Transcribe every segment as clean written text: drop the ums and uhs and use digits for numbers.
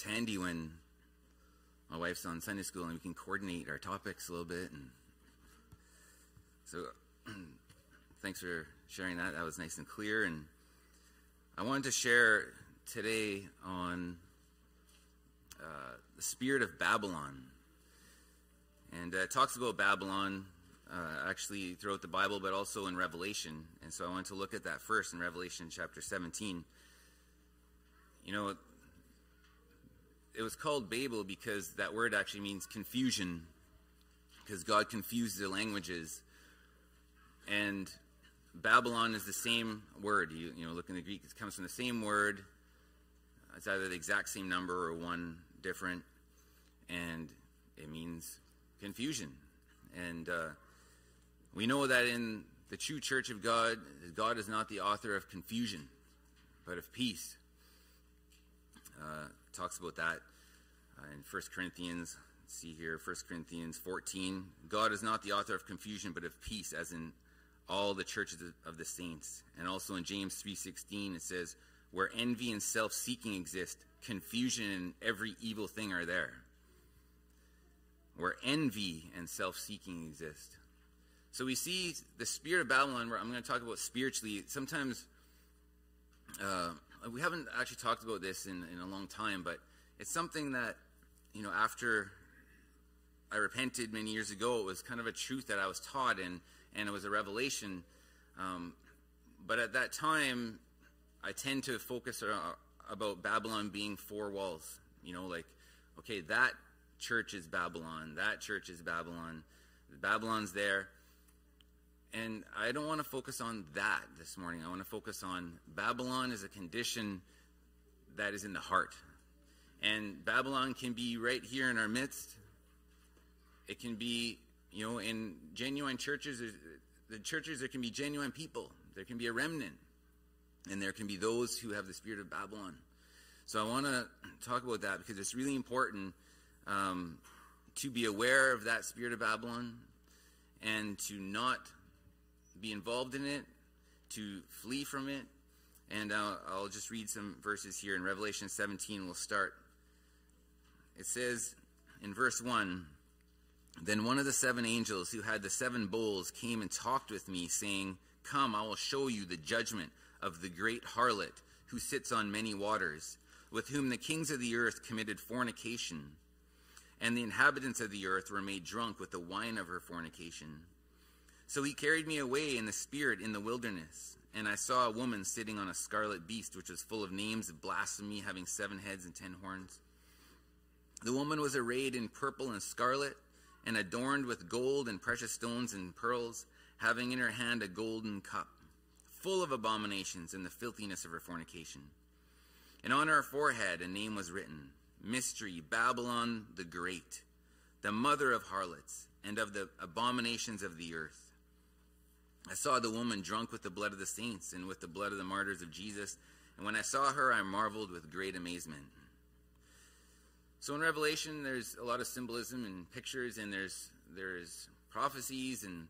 It's handy when my wife's on Sunday school and we can coordinate our topics a little bit. And so thanks for sharing that. That was nice and clear. And I wanted to share today on the spirit of Babylon. And it talks about Babylon actually throughout the Bible, but also in Revelation. And so I wanted to look at that first in Revelation chapter 17. You know, it was called Babel because that word actually means confusion, because God confused the languages. And Babylon is the same word. You know, look in the Greek, it comes from the same word. It's either the exact same number or one different, and it means confusion. And we know that in the true church of God, God is not the author of confusion, but of peace. Talks about that in 1 Corinthians. Let's see here, 1 Corinthians 14. God is not the author of confusion, but of peace, as in all the churches of the saints. And also in James 3:16, it says, where envy and self-seeking exist, confusion and every evil thing are there. Where envy and self-seeking exist. So we see the spirit of Babylon, where I'm going to talk about spiritually. Sometimes we haven't actually talked about this in a long time, but it's something that, you know, after I repented many years ago, it was kind of a truth that I was taught, and it was a revelation. But at that time, I tend to focus about Babylon being four walls. You know, like, okay, that church is Babylon. That church is Babylon. Babylon's there. And I don't want to focus on that this morning. I want to focus on Babylon as a condition that is in the heart. And Babylon can be right here in our midst. It can be, you know, in genuine churches, the churches, there can be genuine people. There can be a remnant. And there can be those who have the spirit of Babylon. So I want to talk about that because it's really important to be aware of that spirit of Babylon and to not be involved in it, to flee from it. And I'll just read some verses here in Revelation 17. We'll start. It says in verse 1, then one of the seven angels who had the seven bowls came and talked with me, saying, come, I will show you the judgment of the great harlot who sits on many waters, with whom the kings of the earth committed fornication, and the inhabitants of the earth were made drunk with the wine of her fornication. So he carried me away in the spirit in the wilderness, and I saw a woman sitting on a scarlet beast, which was full of names of blasphemy, having 7 heads and 10 horns. The woman was arrayed in purple and scarlet, and adorned with gold and precious stones and pearls, having in her hand a golden cup, full of abominations and the filthiness of her fornication. And on her forehead a name was written, Mystery, Babylon the Great, the mother of harlots and of the abominations of the earth. I saw the woman drunk with the blood of the saints and with the blood of the martyrs of Jesus. And when I saw her, I marveled with great amazement. So in Revelation, there's a lot of symbolism and pictures, and there's prophecies, and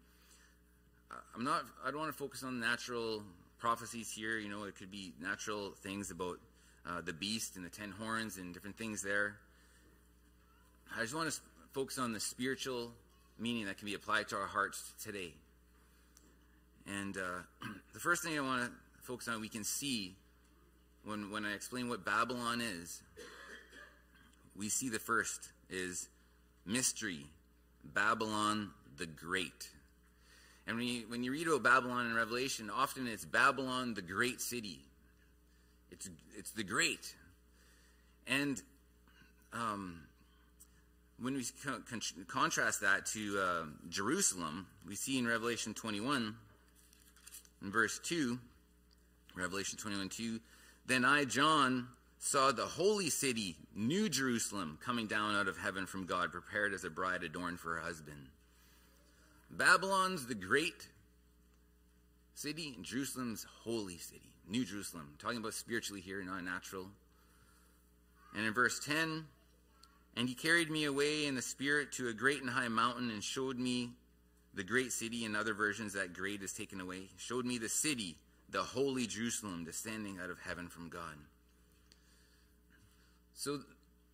I don't want to focus on natural prophecies here. You know, it could be natural things about the beast and the 10 horns and different things there. I just want to focus on the spiritual meaning that can be applied to our hearts today. And the first thing I want to focus on, we can see when I explain what Babylon is, we see the first is mystery, Babylon the Great. And when you read about Babylon in Revelation, often it's Babylon the great city. It's the great. And when we contrast that to Jerusalem, we see in Revelation 21, in verse 2, Revelation 21:2, then I, John, saw the holy city, New Jerusalem, coming down out of heaven from God, prepared as a bride adorned for her husband. Babylon's the great city, and Jerusalem's holy city, New Jerusalem. I'm talking about spiritually here, not natural. And in verse 10, and he carried me away in the spirit to a great and high mountain and showed me the great city. In other versions, that great is taken away. Showed me the city, the holy Jerusalem, descending out of heaven from God. So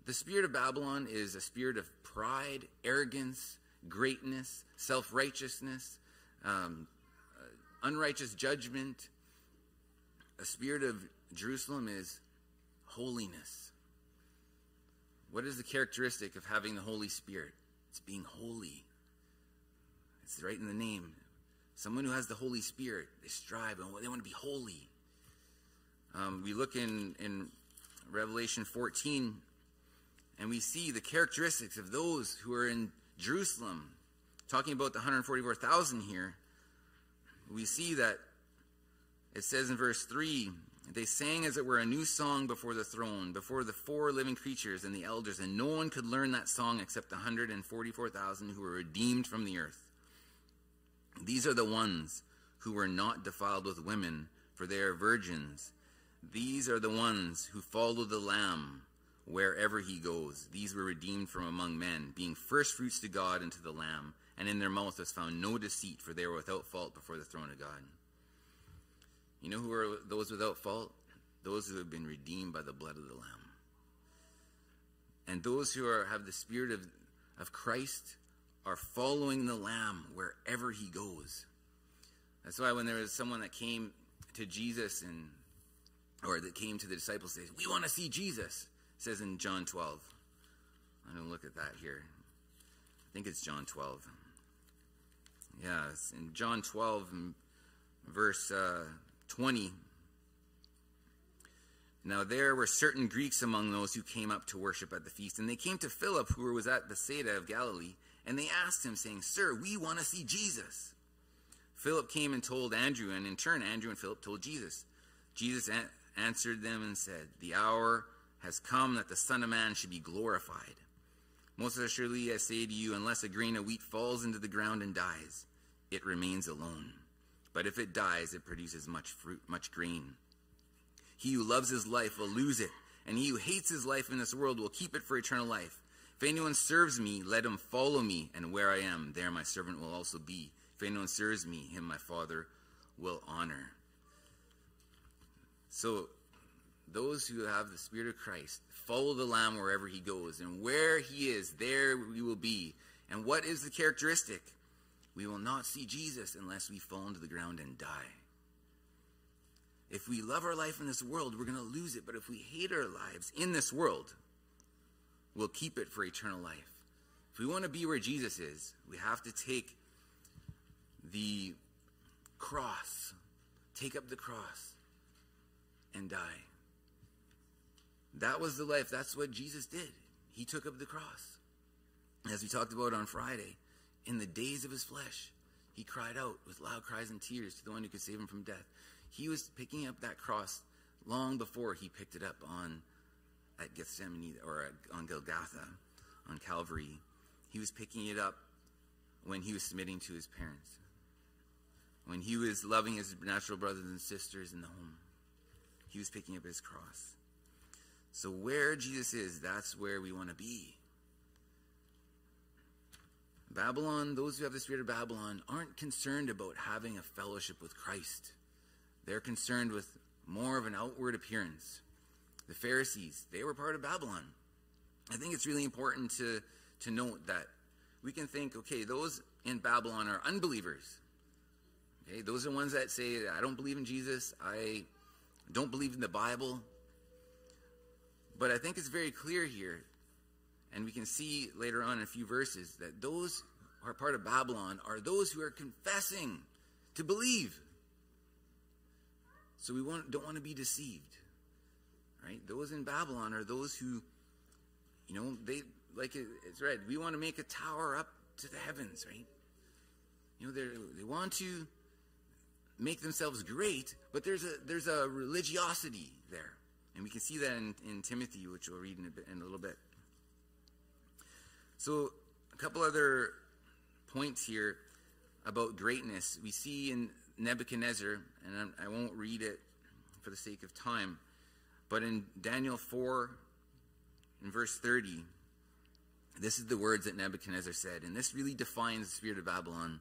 the spirit of Babylon is a spirit of pride, arrogance, greatness, self-righteousness, unrighteous judgment. A spirit of Jerusalem is holiness. What is the characteristic of having the Holy Spirit? It's being holy. It's right in the name. Someone who has the Holy Spirit, they strive and they want to be holy. We look in Revelation 14, and we see the characteristics of those who are in Jerusalem. Talking about the 144,000 here, we see that it says in verse 3, they sang as it were a new song before the throne, before the 4 living creatures and the elders, and no one could learn that song except the 144,000 who were redeemed from the earth. These are the ones who were not defiled with women, for they are virgins. These are the ones who follow the Lamb wherever he goes. These were redeemed from among men, being first fruits to God and to the Lamb, and in their mouth was found no deceit, for they were without fault before the throne of God. You know who are those without fault? Those who have been redeemed by the blood of the Lamb. And those who have the Spirit of Christ are following the Lamb wherever he goes. That's why when there was someone that came to Jesus or that came to the disciples and said, we want to see Jesus, it says in John 12. I'm going to look at that here. I think it's John 12. Yeah, it's in John 12, verse 20. Now there were certain Greeks among those who came up to worship at the feast, and they came to Philip, who was at Bethsaida of Galilee, and they asked him, saying, Sir, we want to see Jesus. Philip came and told Andrew, and in turn Andrew and Philip told Jesus. Jesus answered them and said, the hour has come that the Son of Man should be glorified. Most assuredly I say to you, unless a grain of wheat falls into the ground and dies, it remains alone. But if it dies, it produces much fruit, much grain. He who loves his life will lose it, and he who hates his life in this world will keep it for eternal life. If anyone serves me, let him follow me, and where I am, there my servant will also be. If anyone serves me, him my Father will honor. So those who have the Spirit of Christ follow the Lamb wherever he goes, and where he is, there we will be. And what is the characteristic? We will not see Jesus unless we fall into the ground and die. If we love our life in this world, we're going to lose it. But if we hate our lives in this world, we'll keep it for eternal life. If we want to be where Jesus is, we have to take the cross, take up the cross, and die. That was the life. That's what Jesus did. He took up the cross. As we talked about on Friday, in the days of his flesh, he cried out with loud cries and tears to the one who could save him from death. He was picking up that cross long before he picked it up at Gethsemane or on Golgotha, on Calvary. He was picking it up when he was submitting to his parents, when he was loving his natural brothers and sisters in the home. He was picking up his cross. So where Jesus is, that's where we want to be. Babylon, those who have the spirit of Babylon, aren't concerned about having a fellowship with Christ. They're concerned with more of an outward appearance. The Pharisees, they were part of Babylon. I think it's really important to note that we can think, okay, those in Babylon are unbelievers. Okay, those are ones that say, I don't believe in Jesus, I don't believe in the Bible. But I think it's very clear here, and we can see later on in a few verses, that those who are part of Babylon are those who are confessing to believe. So we don't want to be deceived, right? Those in Babylon are those who, they, like it's read, we want to make a tower up to the heavens, right? They want to make themselves great, but there's a religiosity there. And we can see that in Timothy, which we'll read in a little bit. So a couple other points here about greatness. We see in Nebuchadnezzar, and I won't read it for the sake of time, but in Daniel 4, in verse 30, this is the words that Nebuchadnezzar said, and this really defines the spirit of Babylon.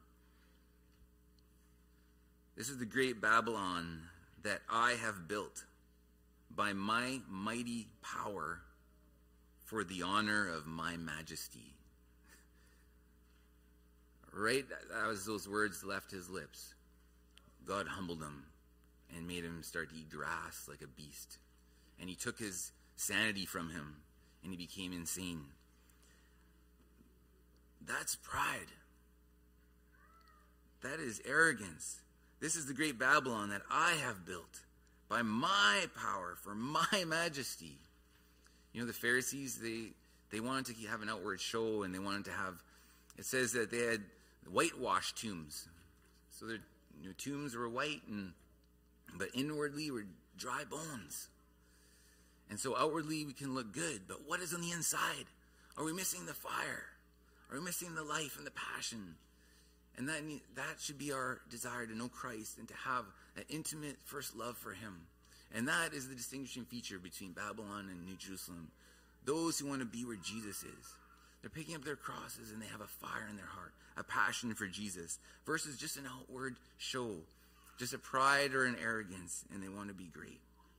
This is the great Babylon that I have built by my mighty power for the honor of my majesty. Right as those words left his lips, God humbled him and made him start to eat grass like a beast. And he took his sanity from him, and he became insane. That's pride. That is arrogance. This is the great Babylon that I have built by my power, for my majesty. You know, the Pharisees, they wanted to have an outward show, and they wanted to have, it says that they had whitewashed tombs. So their tombs were white, but inwardly were dry bones. And so outwardly we can look good, but what is on the inside? Are we missing the fire? Are we missing the life and the passion? And that should be our desire, to know Christ and to have an intimate first love for him. And that is the distinguishing feature between Babylon and New Jerusalem. Those who want to be where Jesus is, they're picking up their crosses and they have a fire in their heart, a passion for Jesus, versus just an outward show, just a pride or an arrogance, and they want to be great.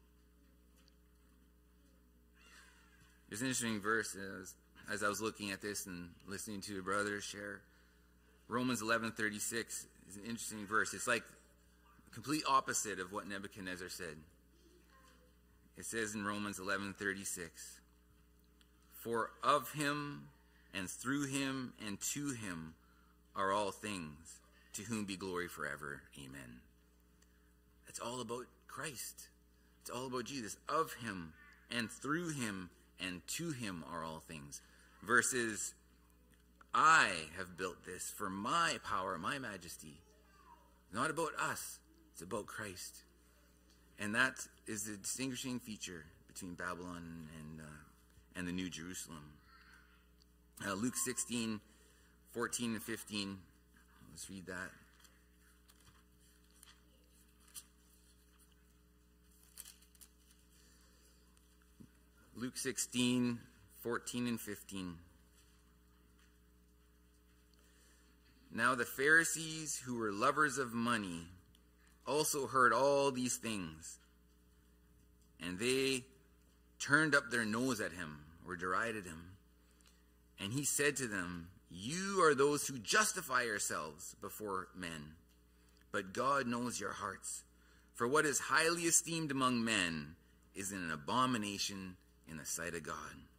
There's an interesting verse as I was looking at this and listening to a brother share. Romans 11:36 is an interesting verse. It's like the complete opposite of what Nebuchadnezzar said. It says in Romans 11:36, for of him and through him and to him are all things, to whom be glory forever. Amen. It's all about Christ. It's all about Jesus. Of him and through him and to him are all things. Versus, I have built this for my power, my majesty. Not about us. It's about Christ. And that is the distinguishing feature between Babylon and the New Jerusalem. Luke 16:14 and 15. Let's read that. Luke 16:14 and 15. Now the Pharisees, who were lovers of money, also heard all these things, and they turned up their nose at him, or derided him. And he said to them, you are those who justify yourselves before men, but God knows your hearts. For what is highly esteemed among men is an abomination in the sight of God.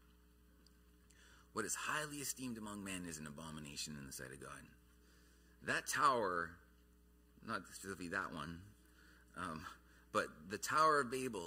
What is highly esteemed among men is an abomination in the sight of God. That tower, not specifically that one, but the Tower of Babel,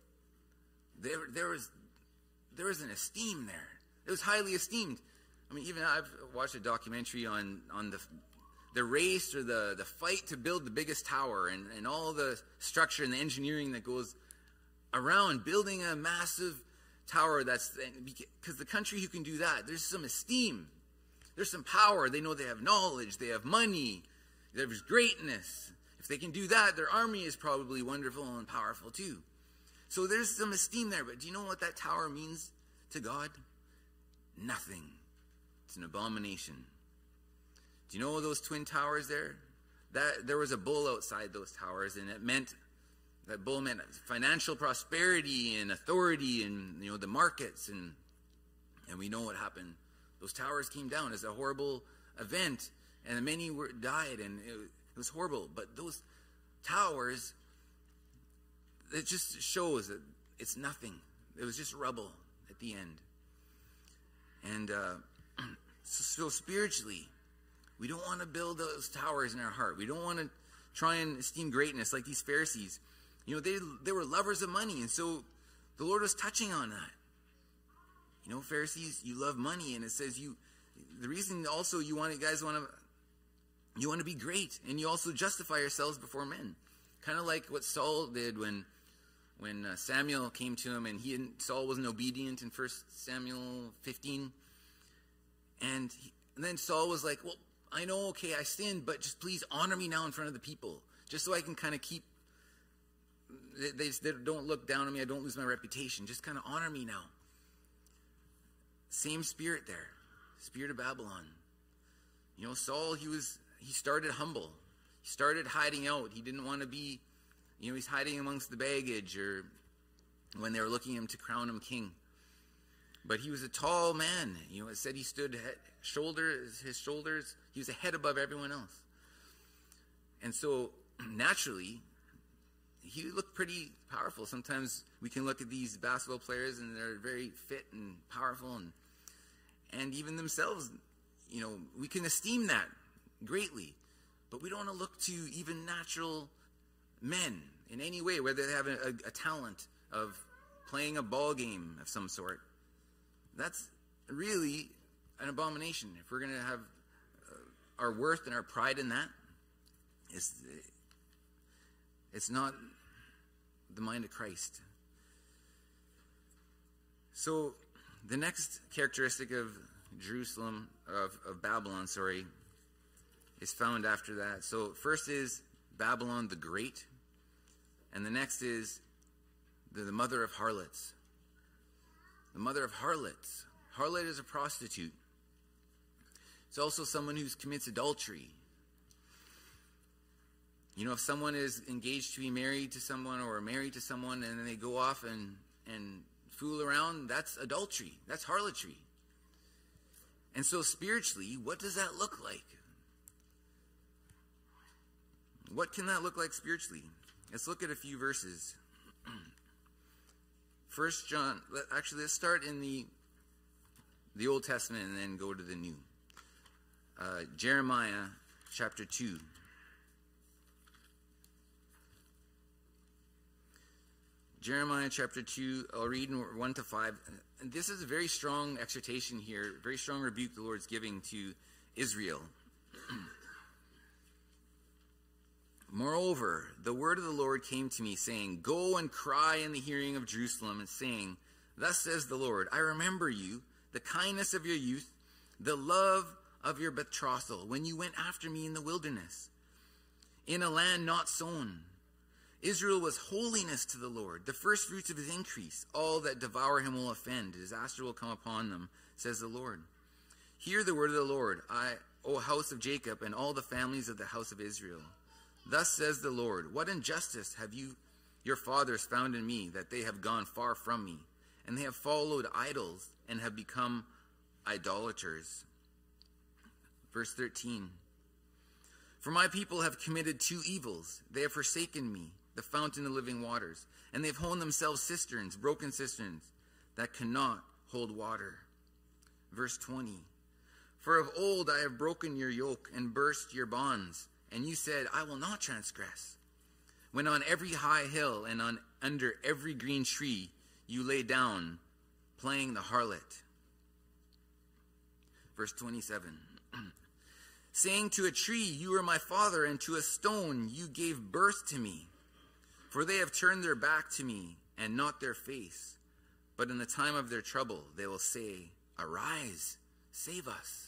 there was an esteem there. It was highly esteemed. I mean, even I've watched a documentary on the race or the fight to build the biggest tower and all the structure and the engineering that goes around building a massive tower. That's because the country who can do that, there's some esteem. There's some power. They know they have knowledge. They have money. There's greatness. If they can do that, their army is probably wonderful and powerful too. So there's some esteem there. But do you know what that tower means to God? Nothing. It's an abomination. Do you know those twin towers there? That there was a bull outside those towers, and that bull meant financial prosperity and authority and the markets, and we know what happened. Those towers came down as a horrible event, and many died, and it was horrible. But those towers, it just shows that it's nothing. It was just rubble at the end. And so spiritually, we don't want to build those towers in our heart. We don't want to try and esteem greatness like these Pharisees. They were lovers of money, and so the Lord was touching on that. Pharisees, you love money, and it says the reason also you want to be great, and you also justify yourselves before men. Kind of like what Saul did when Samuel came to him, and Saul wasn't obedient in 1 Samuel 15. And then Saul was like, well, I know, okay, I sinned, but just please honor me now in front of the people, just so I can kind of keep, they don't look down on me, I don't lose my reputation, just kind of honor me now. Same spirit there, spirit of Babylon. Saul, he started humble. He started hiding out. He didn't want to be, he's hiding amongst the baggage, or when they were looking at him to crown him king. But he was a tall man. It said he stood his shoulders, he was a head above everyone else. And so naturally, he looked pretty powerful. Sometimes we can look at these basketball players and they're very fit and powerful, and even themselves, we can esteem that greatly. But we don't want to look to even natural men in any way, whether they have a talent of playing a ball game of some sort. That's really an abomination. If we're going to have our worth and our pride in that, it's not the mind of Christ. So the next characteristic of Jerusalem, of Babylon, is found after that. So first is Babylon the Great, and the next is the mother of harlots. The mother of harlots. Harlot is a prostitute. It's also someone who commits adultery. If someone is engaged to be married to someone or married to someone and then they go off and fool around, that's adultery. That's harlotry. And so spiritually, what does that look like? What can that look like spiritually? Let's look at a few verses. 1 John, let's start in the Old Testament and then go to the New. Jeremiah chapter 2. Jeremiah chapter 2, I'll read 1 to 5. And this is a very strong exhortation here, very strong rebuke the Lord's giving to Israel. Moreover, the word of the Lord came to me, saying, Go and cry in the hearing of Jerusalem, and saying, Thus says the Lord, I remember you, the kindness of your youth, the love of your betrothal, when you went after me in the wilderness, in a land not sown. Israel was holiness to the Lord, the first fruits of his increase. All that devour him will offend. Disaster will come upon them, says the Lord. Hear the word of the Lord, O house of Jacob, and all the families of the house of Israel. Thus says the Lord, What injustice have your fathers found in me, that they have gone far from me, and they have followed idols, and have become idolaters. Verse 13. For my people have committed two evils. They have forsaken me, the fountain of living waters, and they have honed themselves cisterns, broken cisterns, that cannot hold water. Verse 20. For of old I have broken your yoke and burst your bonds, and you said, I will not transgress. When on every high hill and under every green tree you lay down, playing the harlot. Verse 27. Saying to a tree, You are my father, and to a stone you gave birth to me. For they have turned their back to me, and not their face. But in the time of their trouble they will say, Arise, save us.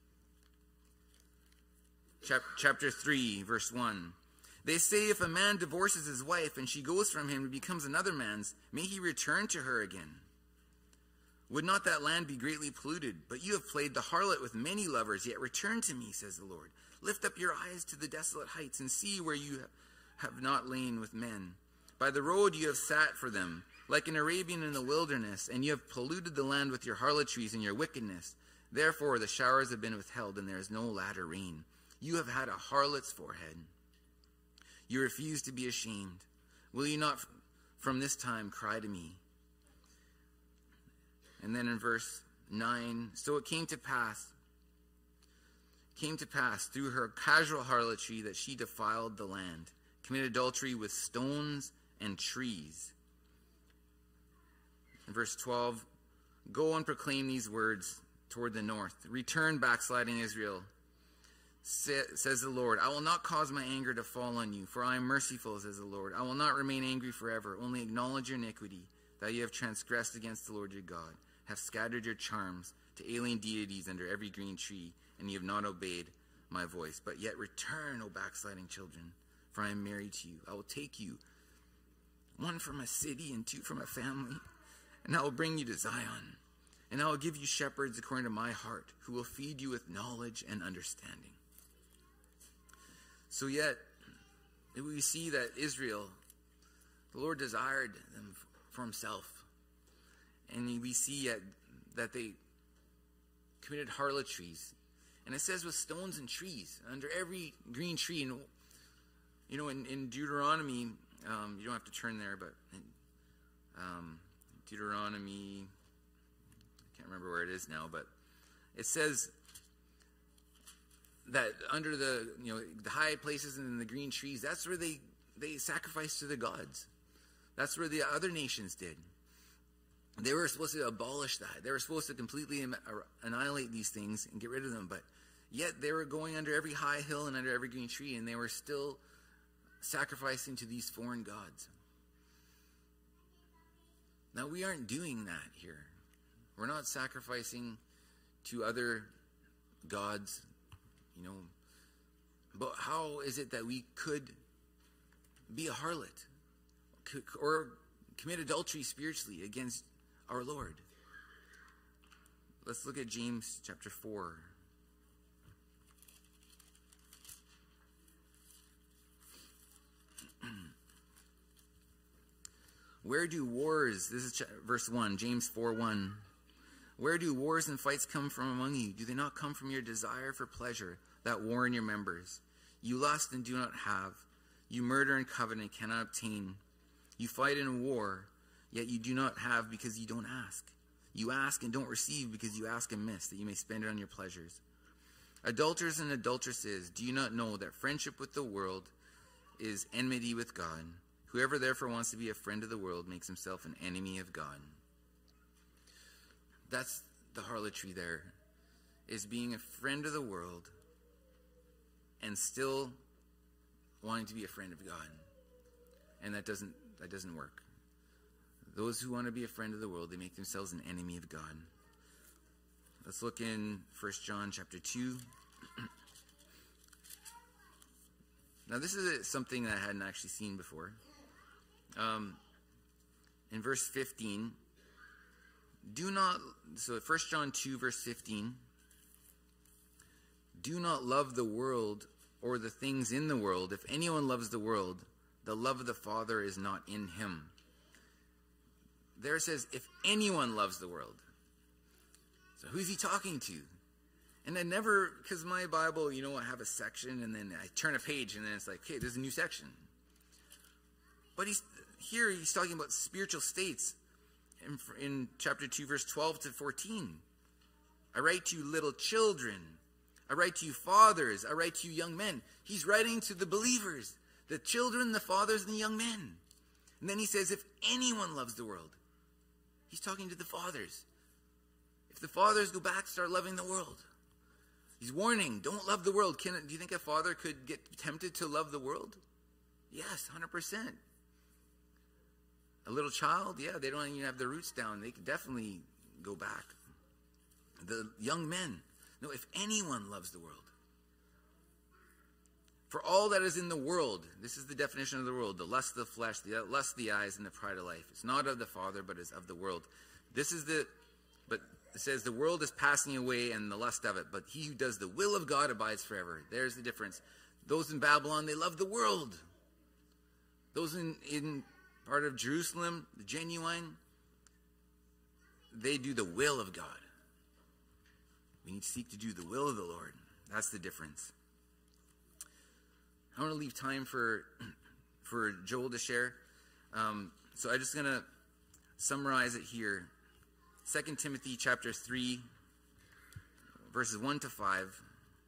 Chapter 3, verse 1. They say, If a man divorces his wife, and she goes from him and becomes another man's, may he return to her again. Would not that land be greatly polluted? But you have played the harlot with many lovers, yet return to me, says the Lord. Lift up your eyes to the desolate heights, and see where you have not lain with men. By the road you have sat for them, like an Arabian in the wilderness, and you have polluted the land with your harlotries and your wickedness. Therefore the showers have been withheld, and there is no latter rain. You have had a harlot's forehead. You refuse to be ashamed. Will you not from this time cry to me? And then in verse 9, so it came to pass through her casual harlotry that she defiled the land, committed adultery with stones and trees. In verse 12, Go and proclaim these words toward the north. Return, backsliding Israel, says the Lord. I will not cause my anger to fall on you, for I am merciful, says the Lord. I will not remain angry forever. Only acknowledge your iniquity, that you have transgressed against the Lord your God, have scattered your charms to alien deities under every green tree, and you have not obeyed my voice. But yet return, O backsliding children, for I am married to you. I will take you, one from a city and two from a family, and I will bring you to Zion. And I will give you shepherds according to my heart, who will feed you with knowledge and understanding. So yet, we see that Israel, the Lord desired them for himself. And we see at that they committed harlotries. And it says with stones and trees, under every green tree. And, in Deuteronomy, you don't have to turn there, but Deuteronomy, I can't remember where it is now, but it says that under the high places and the green trees, that's where they sacrificed to the gods. That's where the other nations did. They were supposed to abolish that. They were supposed to completely annihilate these things and get rid of them. But yet they were going under every high hill and under every green tree, and they were still sacrificing to these foreign gods. Now, we aren't doing that here. We're not sacrificing to other gods, But how is it that we could be a harlot or commit adultery spiritually against our Lord? Let's look at James chapter 4. Where do wars, this is verse 1, James 4:1. Where do wars and fights come from among you? Do they not come from your desire for pleasure that war in your members? You lust and do not have. You murder and covet and cannot obtain. You fight in war, yet you do not have because you don't ask. You ask and don't receive because you ask amiss, that you may spend it on your pleasures. Adulterers and adulteresses, do you not know that friendship with the world is enmity with God? Whoever therefore wants to be a friend of the world makes himself an enemy of God. That's the harlotry there, is being a friend of the world and still wanting to be a friend of God. And that doesn't work. Those who want to be a friend of the world, they make themselves an enemy of God. Let's look in 1 John chapter 2. Now this is something that I hadn't actually seen before. In verse 15, so 1 John 2 verse 15, do not love the world or the things in the world. If anyone loves the world, the love of the Father is not in him. There it says, if anyone loves the world. So who's he talking to? And I never, because my Bible, I have a section and then I turn a page and then it's like, okay, there's a new section. But he's talking about spiritual states in chapter 2, verse 12 to 14. I write to you little children. I write to you fathers. I write to you young men. He's writing to the believers, the children, the fathers, and the young men. And then he says, if anyone loves the world, he's talking to the fathers. If the fathers go back, start loving the world. He's warning, don't love the world. Do you think a father could get tempted to love the world? Yes, 100%. A little child, yeah, they don't even have their roots down. They could definitely go back. The young men, no, if anyone loves the world. For all that is in the world, this is the definition of the world, the lust of the flesh, the lust of the eyes, and the pride of life. It's not of the Father, but is of the world. But it says the world is passing away and the lust of it, but he who does the will of God abides forever. There's the difference. Those in Babylon, they love the world. Those in part of Jerusalem, the genuine, they do the will of God. We need to seek to do the will of the Lord. That's the difference. I want to leave time for Joel to share. So I'm just going to summarize it here. 2 Timothy chapter 3, verses 1 to 5.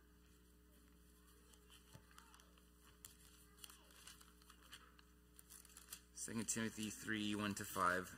Second Timothy 3, 1 to 5.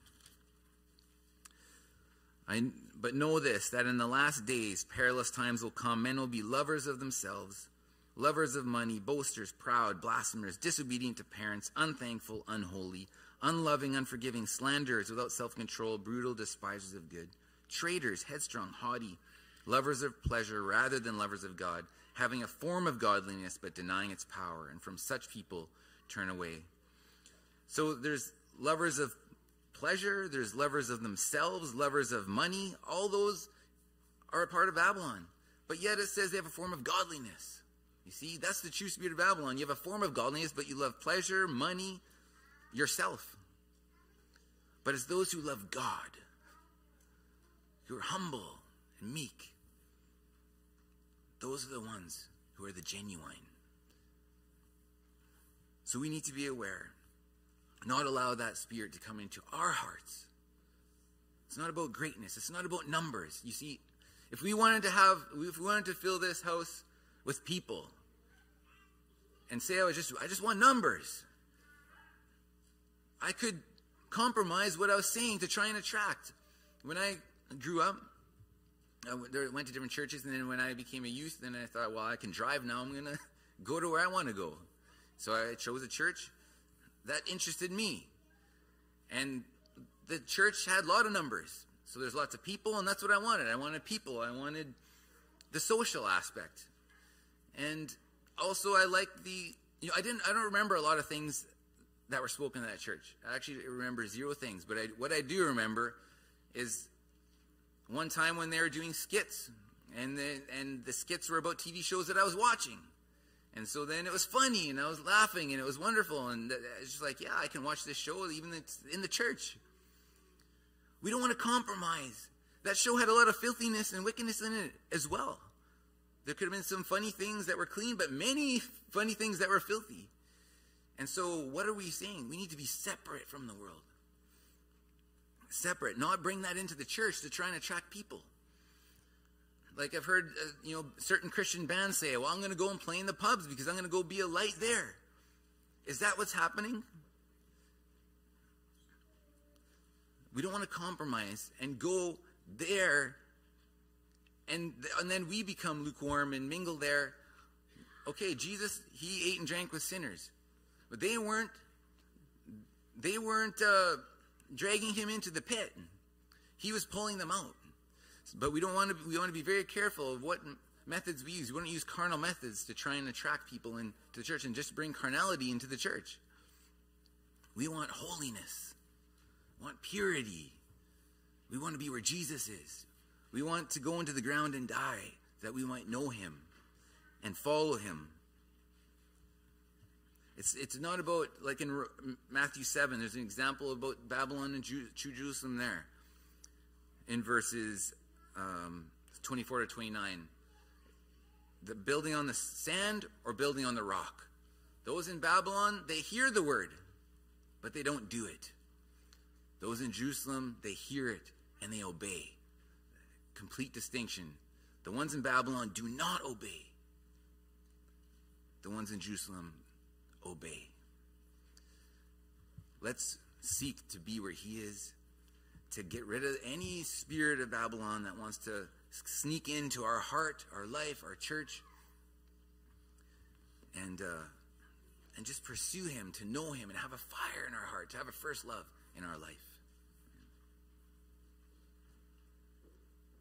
But know this, that in the last days perilous times will come. Men will be lovers of themselves, lovers of money, boasters, proud, blasphemers, disobedient to parents, unthankful, unholy, unloving, unforgiving, slanderers, without self-control, brutal, despisers of good, traitors, headstrong, haughty, lovers of pleasure rather than lovers of God, having a form of godliness but denying its power. And from such people turn away. So there's lovers of pleasure, there's lovers of themselves, lovers of money. All those are a part of Babylon. But yet it says they have a form of godliness. You see, that's the true spirit of Babylon. You have a form of godliness, but you love pleasure, money, yourself. But it's those who love God who are humble and meek. Those are the ones who are the genuine. So we need to be aware, not allow that spirit to come into our hearts. It's not about greatness. It's not about numbers. You see, if we wanted to fill this house with people and say, I just want numbers, I could compromise what I was saying to try and attract. When I grew up, I went to different churches, and then when I became a youth, then I thought, well, I can drive now. I'm going to go to where I want to go. So I chose a church that interested me. And the church had a lot of numbers. So there's lots of people, and that's what I wanted. I wanted people. I wanted the social aspect. And also I liked I don't remember a lot of things that were spoken in that church. I actually remember zero things. But what I do remember is one time when they were doing skits, and the skits were about TV shows that I was watching. And so then it was funny, and I was laughing, and it was wonderful. And it's just like, yeah, I can watch this show even it's in the church. We don't want to compromise. That show had a lot of filthiness and wickedness in it as well. There could have been some funny things that were clean, but many funny things that were filthy. And so what are we saying? We need to be separate from the world. Separate, not bring that into the church to try and attract people. Like I've heard, certain Christian bands say, well, I'm going to go and play in the pubs because I'm going to go be a light there. Is that what's happening? We don't want to compromise and go there, and then we become lukewarm and mingle there. Okay, Jesus, he ate and drank with sinners, but they weren't dragging him into the pit. He was pulling them out. But we want to be very careful of what methods we use. We want to use carnal methods to try and attract people into the church and just bring carnality into the church. We want holiness. We want purity. We want to be where Jesus is. We want to go into the ground and die that we might know him and follow him. It's not about, like in Matthew 7, there's an example about Babylon and True Jerusalem there in verses 24 to 29. The building on the sand or building on the rock. Those in Babylon, they hear the word, but they don't do it. Those in Jerusalem, they hear it and they obey. Complete distinction. The ones in Babylon do not obey. The ones in Jerusalem obey. Let's seek to be where he is, to get rid of any spirit of Babylon that wants to sneak into our heart, our life, our church, and just pursue him, to know him, and have a fire in our heart, to have a first love in our life.